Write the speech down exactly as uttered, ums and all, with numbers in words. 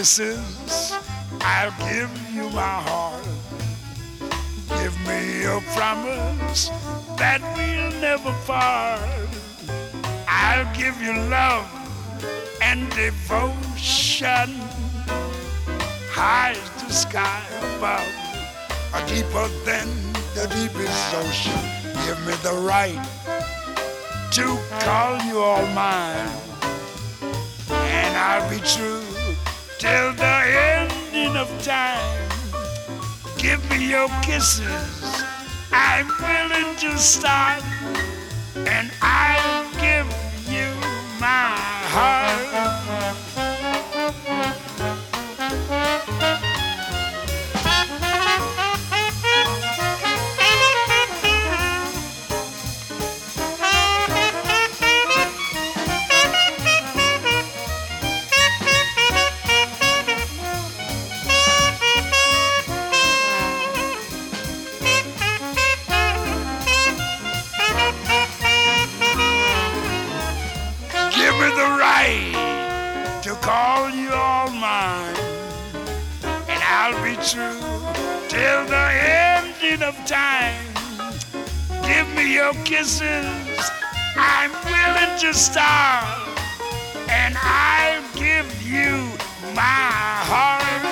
kisses, I'll give you my heart. Give me a promise that we'll never part. I'll give you love and devotion, high as the sky above, or deeper than the deepest ocean. Give me the right to call you all mine, and I'll be true till the ending of time. Give me your kisses, I'm willing to start, and I'll give you my heart. Give me the right to call you all mine, and I'll be true till the ending of time. Give me your kisses, I'm willing to starve, and I'll give you my heart.